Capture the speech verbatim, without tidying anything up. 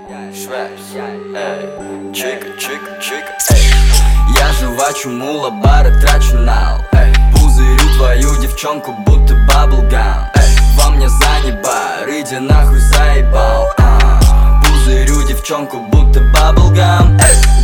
Эй, чика, чика, чика, эй. Я жвачу мула, бары трачу нал, эй. Пузырю твою девчонку, будто баблгам, эй. Во мне занебар, иди нахуй заебал, а. Пузырю девчонку, будто баблгам, эй.